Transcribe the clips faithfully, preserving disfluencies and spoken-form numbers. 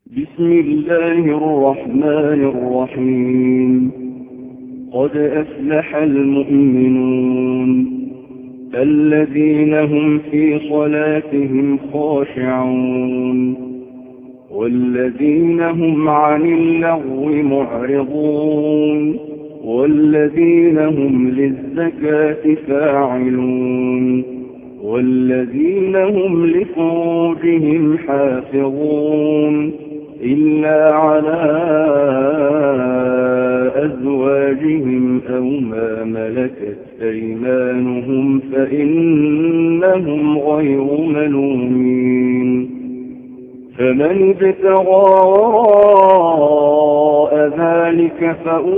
بسم الله الرحمن الرحيم. قد أفلح المؤمنون الذين هم في صلاتهم خاشعون والذين هم عن اللغو معرضون والذين هم للزكاة فاعلون والذين هم لفروجهم حافظون إلا على أزواجهم أو ما ملكت أيمانهم فإنهم غير ملومين. فمن ابتغى وراء ذلك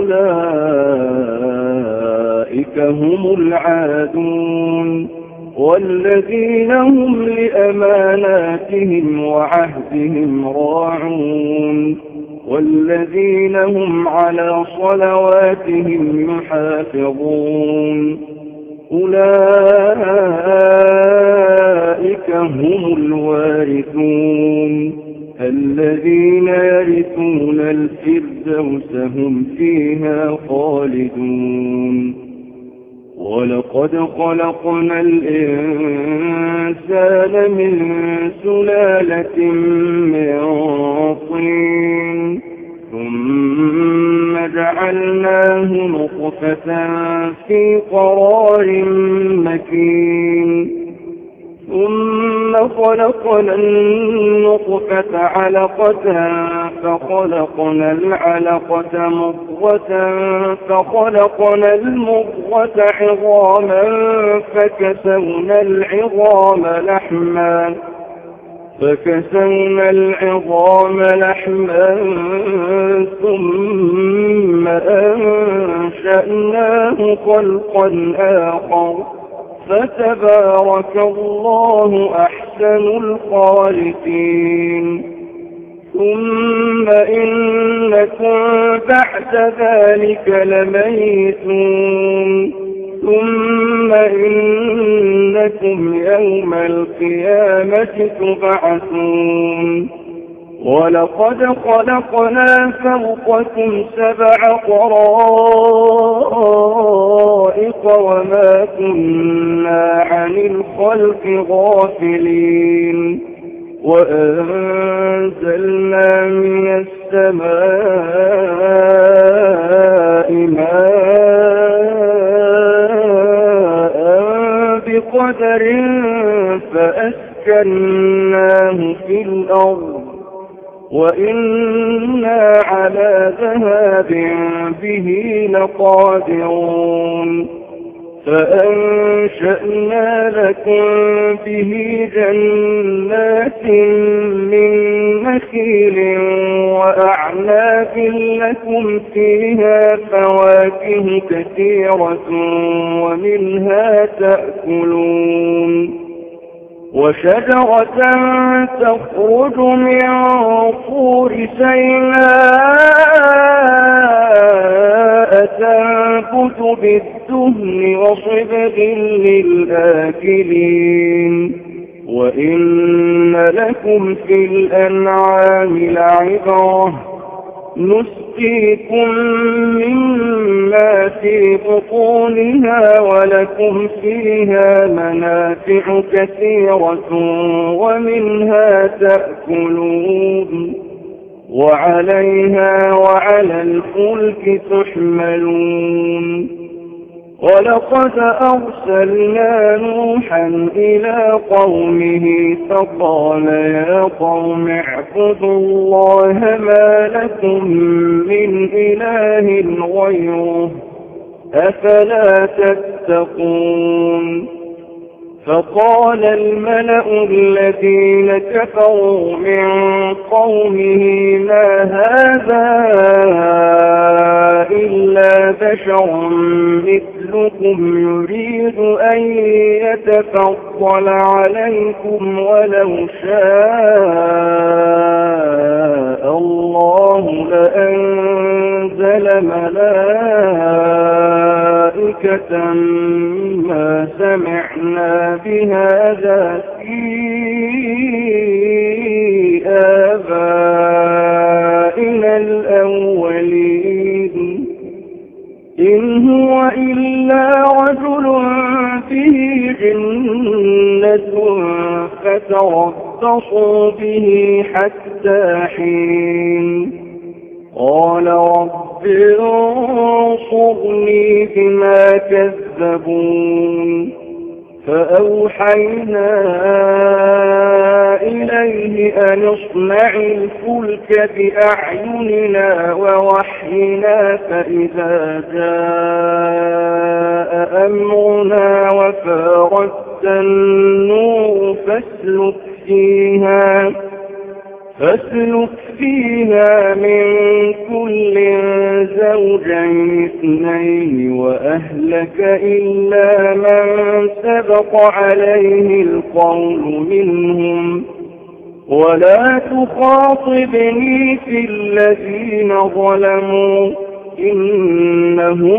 فأولئك هم العادون والذين هم لأماناتهم وعهدهم راعون والذين هم على صلواتهم يحافظون أولئك هم الوارثون الذين يرثون الفردوس هم فيها خالدون. ولقد خلقنا الإنسان من سلالة من طين ثم جعلناه نطفة في قرار مكين ثم خلقنا النطفة علقة فخلقنا العلقة مضغة فخلقنا المضغة عظاما فكسونا العظام لحما فكسونا العظام لحما ثم أنشأناه خلقا آخر فتبارك الله أحسن الخالقين. ثم إنكم بعد ذلك لميتون ثم إنكم يوم القيامة تبعثون. ولقد خلقنا فوقكم سبع طرائق وما كنا عن الخلق غافلين وأنزلنا من السماء ماء بقدر فأسكناه في الأرض وإنا على ذهاب به لقادرون. فأنشأنا لكم به جنات من نخيل وأعناب لكم فيها فواكه كثيرة ومنها تأكلون وشجرة تخرج من طور سيناء تنبت بالدهن وصبغ للآكلين وإن لكم في الأنعام لعبرة نسقيكم مما في بطونها ولكم فيها منافع كثيرة ومنها تأكلون وعليها وعلى الفلك تحملون. ولقد أرسلنا نوحا إلى قومه فقال يا قوم اعبدوا الله ما لكم من إله غيره أفلا تتقون. فقال الملأ الذين كفروا من قومه ما هذا إلا بشر مثلكم يريد أن يتفضل عليكم ولو شاء الله لأنزل ملائكة ما سمعنا بهذا في آبائنا تربصوا به حتى حين قال رب انصرني بما كذبون فأوحينا إليه أن اصنع الفلك بأعيننا ووحينا فإذا جاء أمرنا وفارت النور فاسلك فيها فاسلك فيها من كل زوجين اثنين وأهلك إلا من سبق عليه القول منهم ولا تخاطبني في الذين ظلموا إنهم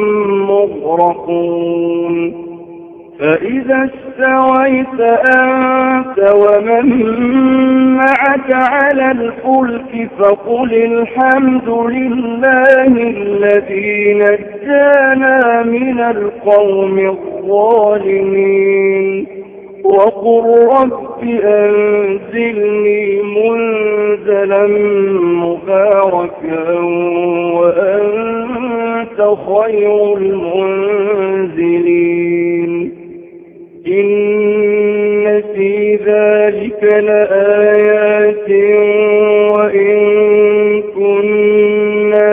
مغرقون فإذا استويت أنت ومن معك على الفلك فقل الحمد لله الذي نجانا من القوم الظالمين وقل رب أنزلني منزلا مباركا وأنت خير المنزلين إن في ذلك لآيات وإن كنا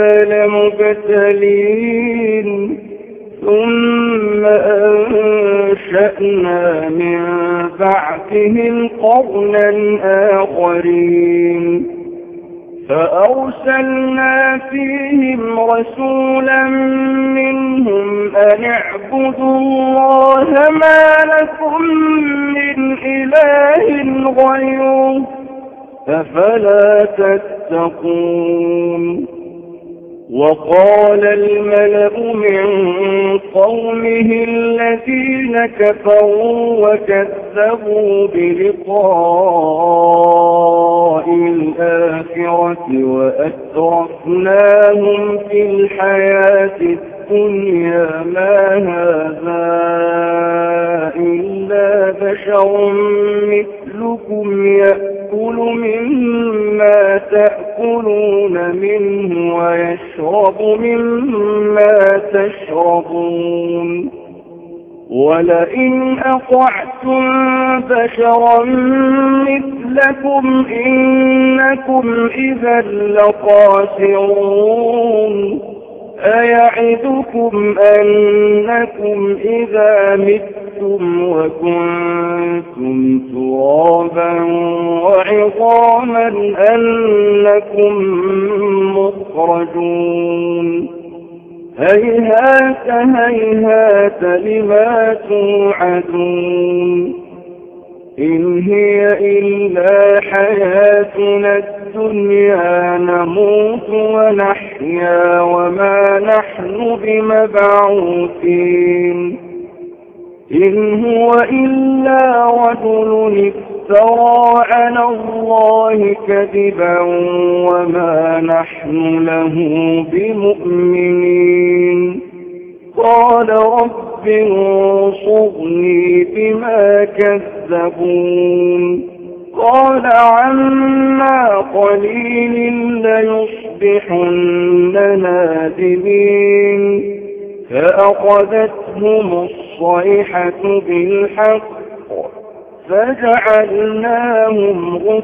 لمبتلين ثم أنشأنا من بعدهم قرنا آخرين فأرسلنا فيهم رسولا منهم أن اعبدوا الله ما لكم من إله غيره أفلا تتقون وقال الملأ من قومه الذين كفروا وكذبوا بلقاء الآخرة وأترفناهم في الحياة الدنيا ما هذا إلا بشر مثلكم يأكل مما تأكلون منه ويشرب مما تشربون ولئن أطعتم بشرا مثلكم إنكم إذا لخاسرون أيعدكم أنكم إذا متم وكنتم ترابا وعظاما أنكم مخرجون هيهات هيهات لما توعدون إن هي إلا حياتنا الدنيا نموت ونحيا وما نحن بمبعوثين إن هو إلا رجل افترى على الله كذبا وما نحن له بمؤمنين قال رب انصرني بما كذبون قال عما قليل ليصبحن نادمين فأخذتهم الصيحة بالحق فجعلناهم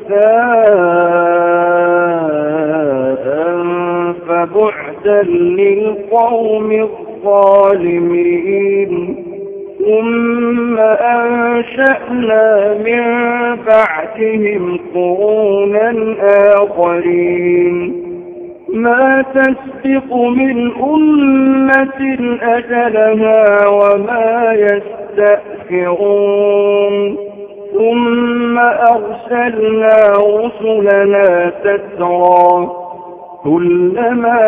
غثاء فبعدا للقوم الظالمين ثم أنشأنا من بعدهم قرونا آخرين ما تسبق من أمة أجلها وما يستأخرون ثم أرسلنا رسلنا تترى كلما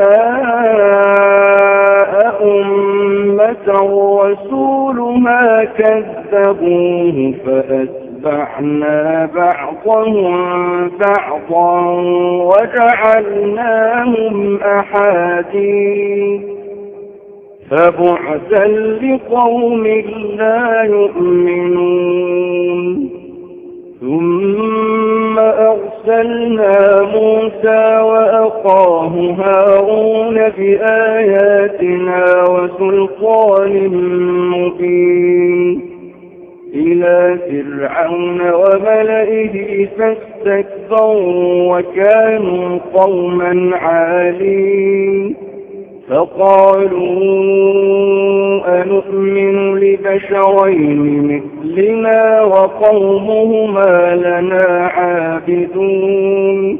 جاء أمة رسولها كذبوه فأتبعنا بعضهم بعضا وجعلناهم أحاديث فبعدا لقوم لا يؤمنون ثم أرسلنا موسى وأخاه هارون بآياتنا وسلطان مبين إلى فرعون وملئه فاستكبروا وكانوا قوما عالين فقالوا أنؤمن لبشرين مثلنا وقومهما لنا عابدون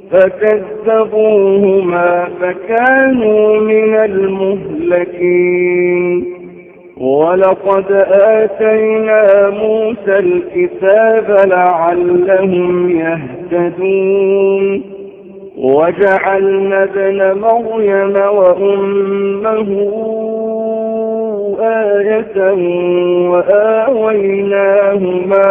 فكذبوهما فكانوا من المهلكين ولقد آتينا موسى الكتاب لعلهم يهتدون وجعلنا ابن مريم وأمه آية وآويناهما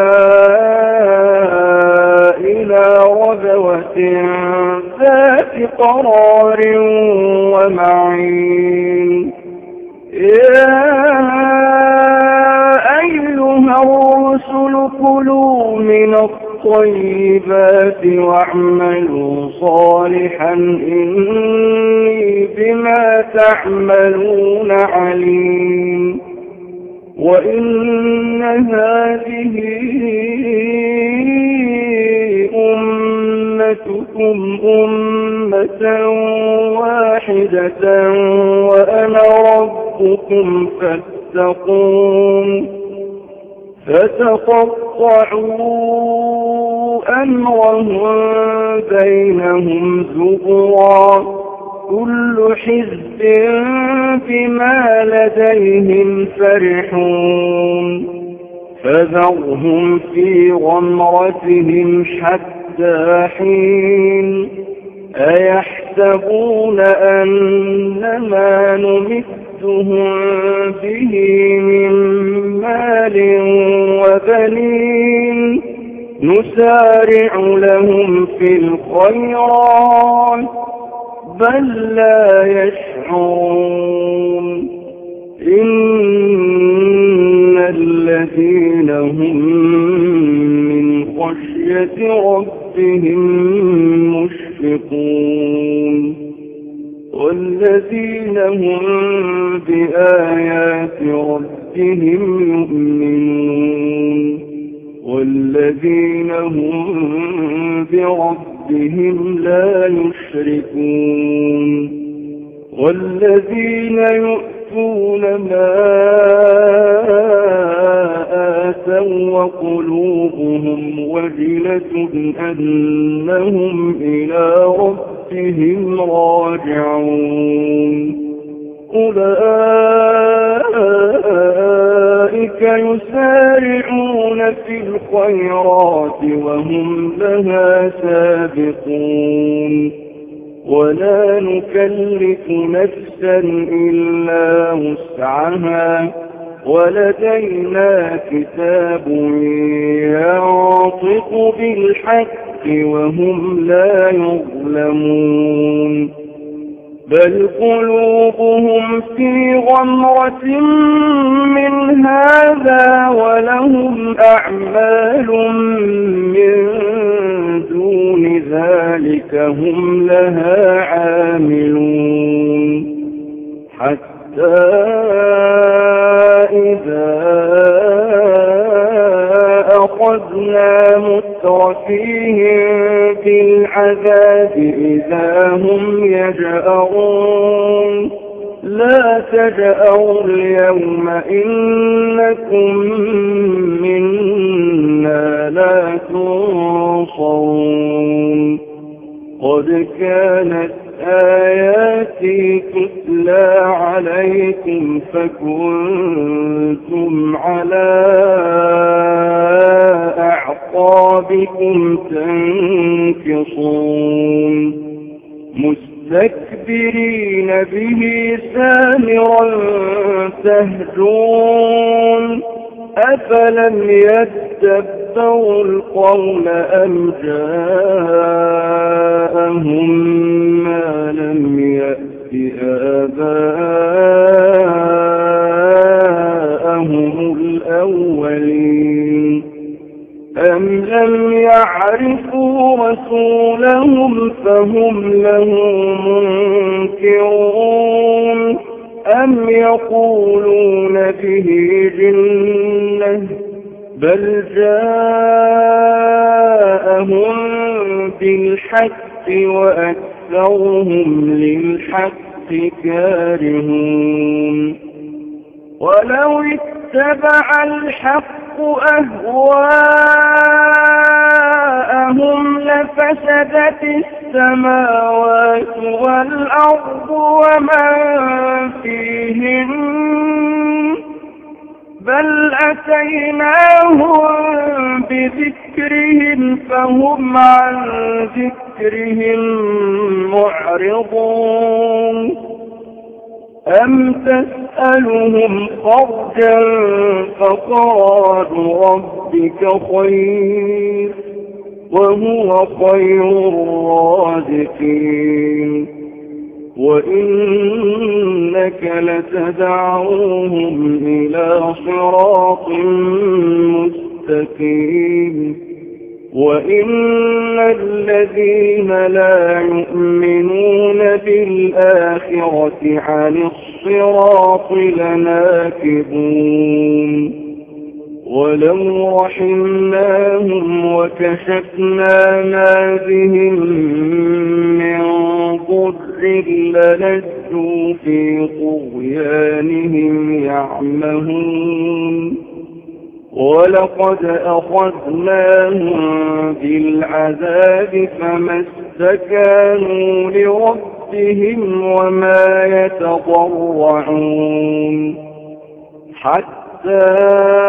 إلى ربوة ذات قرار ومعين يا أيها الرسل كلوا من الطيبات واعملوا صالحا إني بما تعملون عليم وإن هذه أمتكم أمة واحدة وأنا ربكم فاتقون فتقطعوا أمرهم بينهم زبرا كل حزب بما لديهم فرحون فذرهم في غمرتهم حتى حين أيحسبون أنما نمدهم به من مال وبنين نسارع لهم في الخيرات بل لا يشعرون إن الذين هم من خشية ربهم مشفقون والذين هم بآيات ربهم يؤمنون والذين هم بربهم لا يشركون والذين يؤتون ما آتوا وقلوبهم وجلة أنهم إلى ربهم راجعون أولئك يسارعون في الخيرات وهم لها سابقون ولا نكلف نفسا إلا وسعها ولدينا كتاب ينطق بالحق وهم لا يظلمون بل قلوبهم في غمرة من هذا ولهم أعمال من دون ذلك هم لها عاملون حتى إذا أخذنا مترفيهم بالعذاب إذا هم يجأرون لا تجأروا اليوم إنكم منا لا تنصرون قد كانت آياتي تتلى عليكم فكنتم على أعقابكم تنكصون مستكبرين به سامرا تهجون أفلم يتدبروا القول أم جاءهم ما لم يأت آباءهم الأولين أم لم رسولهم فهم له منكرون أم يقولون به جنة بل جاءهم بالحق وأكثرهم للحق كارهون ولو اتبع الحق أهواءهم لفسدت السماوات والأرض ومن فيهن بل أتيناهم بذكرهم فهم عن ذكرهم معرضون أم تسألهم خرجا فخراج ربك خير وهو خير الرازقين وإنك لتدعوهم إلى صراط مستقيم وإن الذين لا يؤمنون بالآخرة عن الصراط لناكبون ولو رحمناهم وكشفنا ما بهم من ضر للجوا في طغيانهم يعمهون ولقد أخذناهم بالعذاب فما استكانوا لربهم وما يتضرعون حتى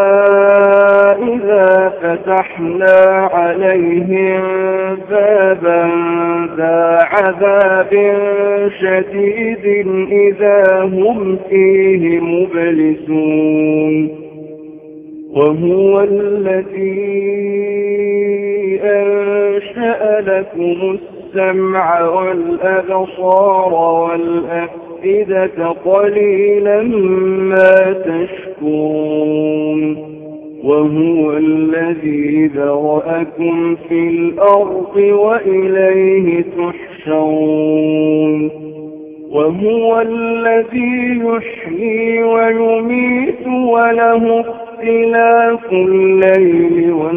إذا فتحنا عليهم بابا ذا عذاب شديد إذا هم فيه مبلسون وهو الذي أنشأ لكم السمع والأبصار والأفئدة قليلا ما تشكرون وهو الذي ذرأكم في الأرض وإليه تحشرون وهو الذي يحيي ويميت وله اختلاف الليل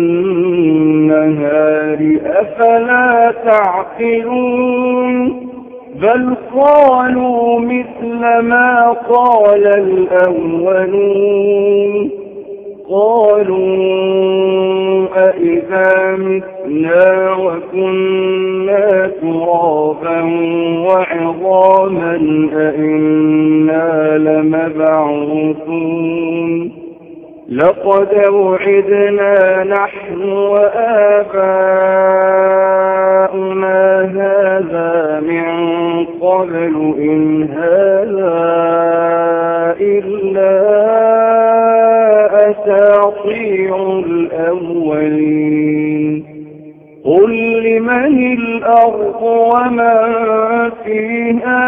والنهار أفلا تعقلون بل قالوا مثل ما قال الأولون قالوا أئذا متنا وكنا ترابا وعظاما أئنا لمبعوثون لقد وعدنا نحن وآباؤنا هذا من قبل إن هذا إلا أساطير الأولين قل لمن الأرض ومن فيها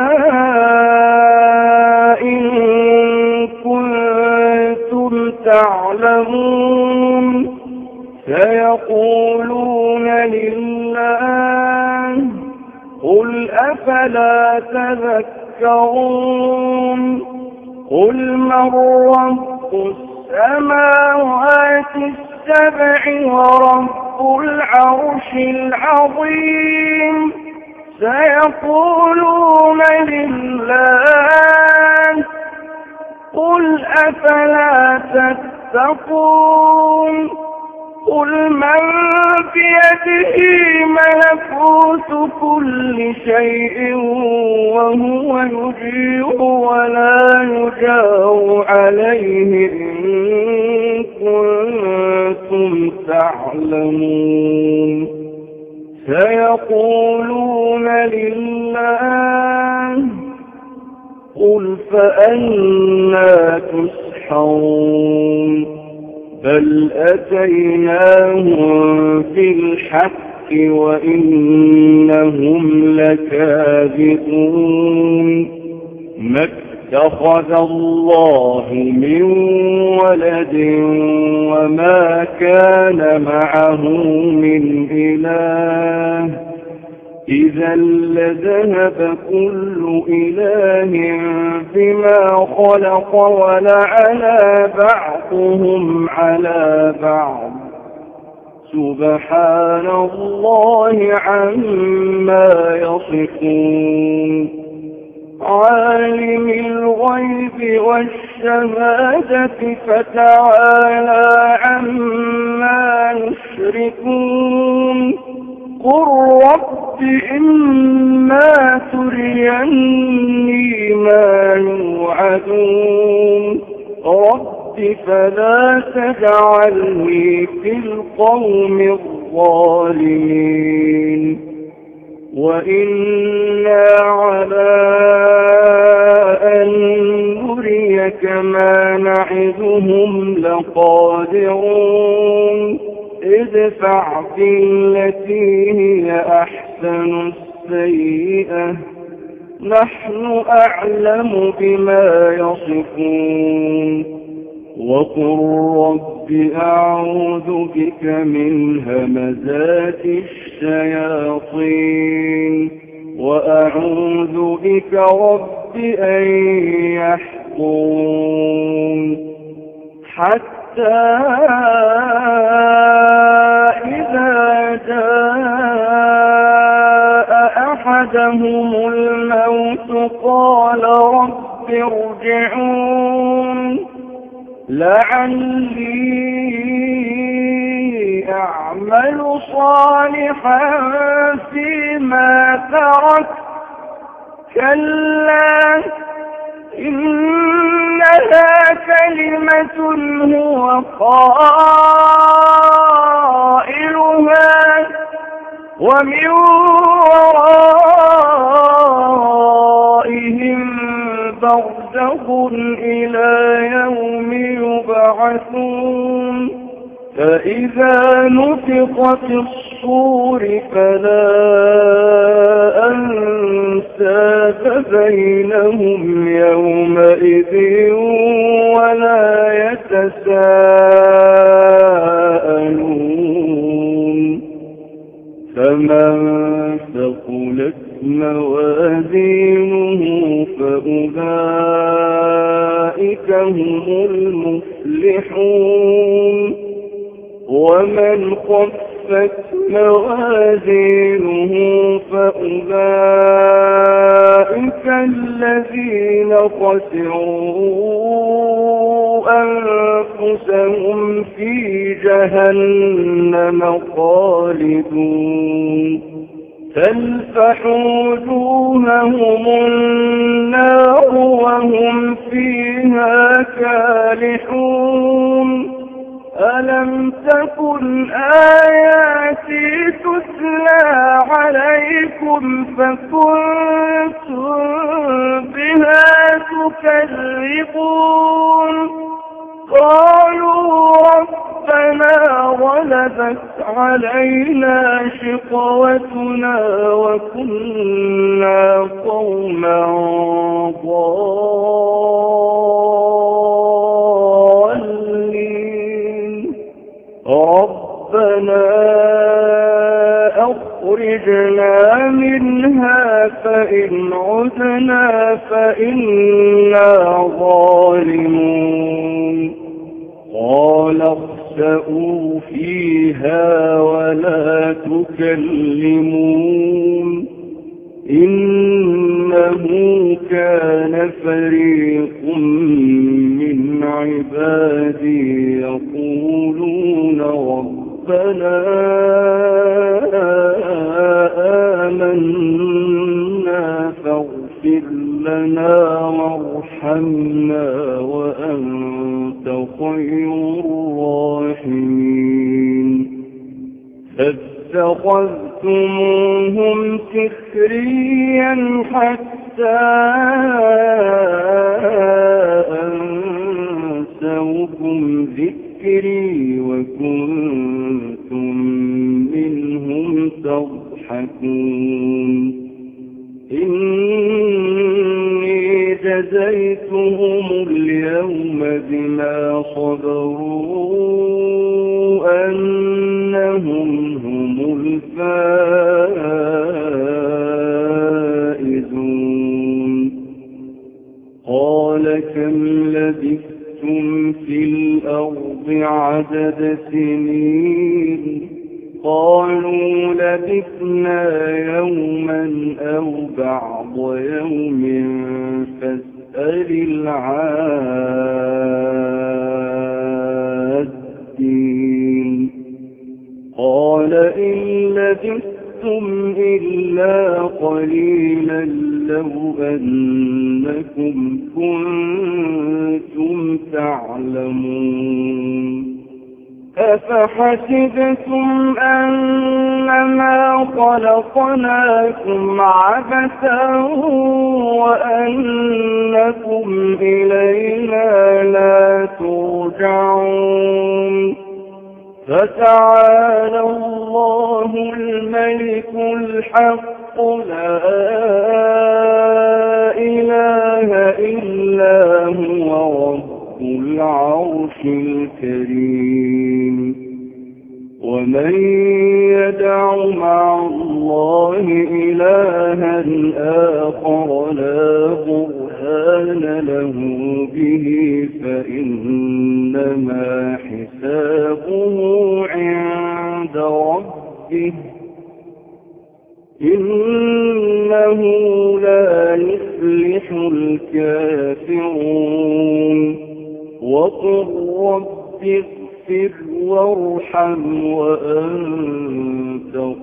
إن كنتم تعلمون سيقولون لله قل أفلا تذكرون قل من رب السماوات السبع ورب العرش العظيم سيقولون لله قل أفلا تتقون قل من بيده ملكوت كل شيء وهو يجير ولا يجار عليه إن كنتم تعلمون سيقولون لله قل فأنى تسحرون بل أتيناهم بالحق وإنهم لكاذبون ما اتخذ الله من ولد وما كان معه من إله إذا لذهب كل إله بما خلق ولعلى بعضهم على بعض سبحان الله عما يصفون عالم الغيب والشهادة فتعالى عما يشركون قل رب إما تريني ما يوعدون رب فلا تجعلني في القوم الظالمين وإنا على أن نريك ما نعدهم لقادرون ادفع بالتي هي أحسن السيئة نحن أعلم بما يصفون وقل رب أعوذ بك من همزات الشياطين وأعوذ بك رب أن يحضرون حتى إذا جاء أحدهم الموت قال رب ارجعون لعلي أعمل صالحا فيما تركت كلا إنها كلمة هو قائلها ومن ورائهم برزخ إلى يوم يبعثون فإذا نفخ في الصور فلا أنساب بينهم يومئذ ولا يتساءلون فمن ثقلت موازينه فأولئك هم المفلحون ومن خفت موازينه فأولئك الذين خسروا أنفسهم في جهنم خالدون تلفح وجوههم النار وهم فيها كالحون ألم تكن آياتي تتلى عليكم فكنتم بها تكذبون قالوا ربنا غلبت علينا شقوتنا وكنا قوما ضالين ربنا أخرجنا منها فإن عدنا فإنا ظالمون قال اخسئوا فيها ولا تكلمون إنه كان فريق من عبادي يقولون ربنا آمنا فاغفر لنا وارحمنا وأنت خير الراحمين فاتخذتموهم سخريا حتى أنسوكم ذكري وكنتم منهم تضحكون إني جزيتهم اليوم بما صبروا أنهم هم الفائزون عدد سنين قالوا لبثنا يوما أو بعض يوم فاسأل العادين قال إن لبثتم إلا قليلا لو أنكم كنتم تعلمون أفحسبتم أنما خلقناكم عبثا وأنكم إلينا لا ترجعون فتعالى الله الملك الحق لا إله إلا هو رب العرش الكريم ومن يدع مع الله إلها آخر لا برهان له به فإنما حسابه عند ربه إنه لا يفلح الكافرون وقل رب اغفر وارحم وأنت